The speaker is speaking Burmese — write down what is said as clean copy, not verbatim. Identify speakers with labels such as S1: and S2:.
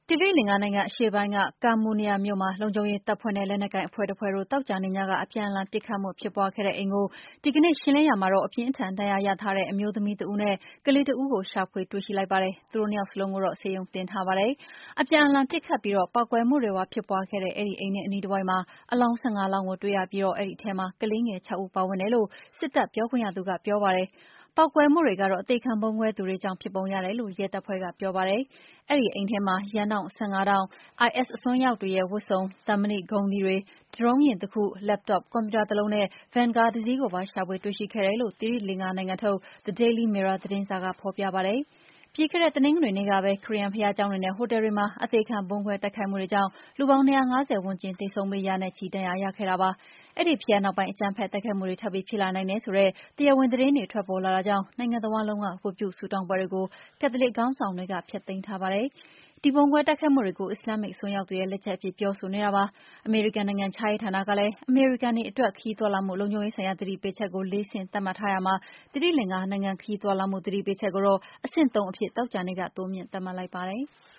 S1: တိရိလင်္ကာနိုင်ငံအရှေ့ပိုင်းက Kamunia မြို့မှာ လုံခြုံရေးတပ်ဖွဲ့နဲ့လက်နက်ကိုင်အဖွဲ့တဖွဲ့တို့သောကြာနေ့ညက အပြန်အလှန်ပစ်ခတ်မှုဖြစ်ပွားခဲ့တဲ့အိမ်ကို ဒီကနေ့ရှင်းလင်းရာမှာတော့ အပြင်းအထန်ဒဏ်ရာရထားတဲ့အမျိုးသမီးတဦးနဲ့ကလေးတဦးကို ရှာဖွေတွေ့ရှိလိုက်ပါတယ်။ သူတို့နှစ်ယောက်စလုံးကိုတော့ ဆေးရုံတင်ထားပါတယ်။ အပြန်အလှန်ပစ်ခတ်ပြီးပေါက်ကွဲမှုတွေဖြစ်ပွားခဲ့တဲ့အဲဒီအိမ်နဲ့အနီးတဝိုက်မှာ အလောင်း ၁၅ လောင်းကိုတွေ့ရပြီးအဲဒီထဲမှာ ကလေးငယ် 6 ဦးပါဝင်တယ်လို့ စစ်တပ်ပြောခွင့်ရသူကပြောပါတယ်။ ပေါက်ကွဲမှုတွေကတော့ အသေခံဗုံးခွဲသူတွေကြောင့်ဖြစ်ပုံရတယ်လို့ ရဲတပ်ဖွဲ့ကပြောပါတယ်။ အဲဒီအိမ်ထဲမှာ ရန်စောင် 15 တောင့်၊ IS အစွန်းရောက်တွေရဲ့ဝတ်စုံ၊ သံမဏိ ဂုံးသီးတွေ၊ ဒရုန်းယာဉ်တခု၊ လပ်တော့ ကွန်ပြူတာတလုံးနဲ့ ဗင်ကားတစီးကိုပါရှာဖွေတွေ့ရှိခဲ့တယ်လို့ သီရိလင်္ကာနိုင်ငံထုတ် The Daily Mirror သတင်းစာကဖော်ပြပါတယ်။ ပြီးခဲ့တဲ့တနင်္ဂနွေနေ့ကပဲ ခရစ်ယာန်ဘုရားကျောင်းတွေနဲ့ဟိုတယ်တွေမှာ အသေခံဗုံးခွဲတိုက်ခိုက်မှုတွေကြောင့် လူပေါင်း 250 ဝန်းကျင်သေဆုံးပြီး ရာနဲ့ချီဒဏ်ရာရခဲ့တာပါ။ အဲဒီဖြစ်ရပ်နောက်ပိုင်း အကြမ်းဖက်တိုက်ခိုက်မှုတွေထပ်ပြီးဖြစ်လာနိုင်တယ်ဆိုတဲ့ တရားဝင်သတင်းတွေထွက်ပေါ်လာတာကြောင့် နိုင်ငံတဝှမ်းလုံးက ဝတ်ပြုဆုတောင်းပွဲတွေကို ကက်သလစ်ခေါင်းဆောင်တွေက ဖျက်သိမ်းထားပါတယ်။ ဒီဗုံးခွဲတိုက်ခိုက်မှုတွေကို အစ္စလာမ်မစ်အစွန်းရောက်တွေရဲ့လက်ချက်အဖြစ်ပြောဆိုနေတာပါ။ အမေရိကန်နိုင်ငံခြားရေးဌာနကလည်း အမေရိကန်တွေအတွက် ခရီးသွားလာမှုလုံခြုံရေးဆိုင်ရာသတိပေးချက်ကို 4 ဆင့်သတ်မှတ်ထားရာမှာ သီရိလင်္ကာနိုင်ငံခရီးသွားလာမှုသတိပေးချက်ကိုတော့ အဆင့် 3 အဖြစ်သောကြာနေ့က တိုးမြှင့်သတ်မှတ်လိုက်ပါတယ်။